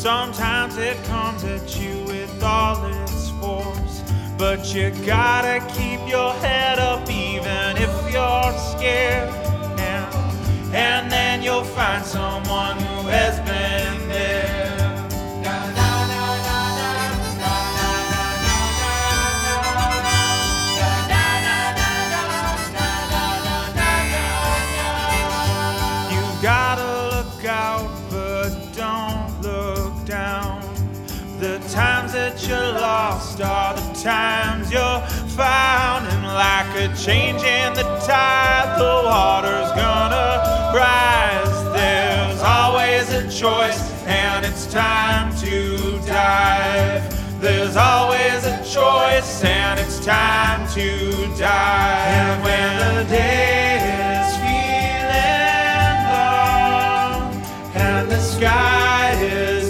Sometimes it comes at you with all its force, but you gotta keep your head up even if you're scared. And then you'll find someone who has been there. The times that you're lost are the times you're found, and like a change in the tide, the water's gonna rise. There's always a choice, and it's time to dive. There's always a choice, and it's time to dive. And when the day is feeling long and the sky is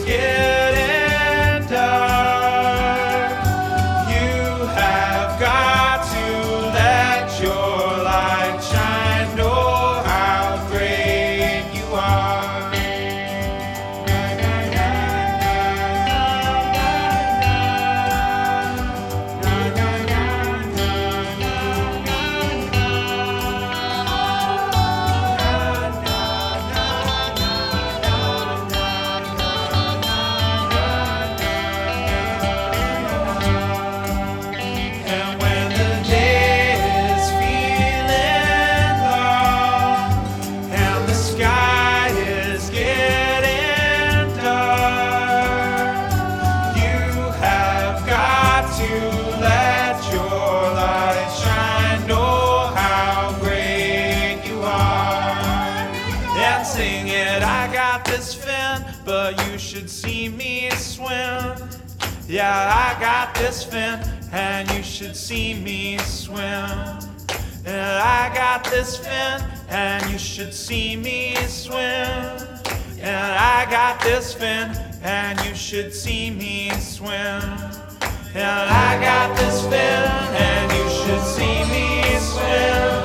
sing it. I got this fin, but you should see me swim. Yeah, I got this fin, and you should see me swim. Yeah, I got this fin, and you should see me swim. Yeah, I got this fin, and you should see me swim. Yeah, I got this fin, and you should see me swim.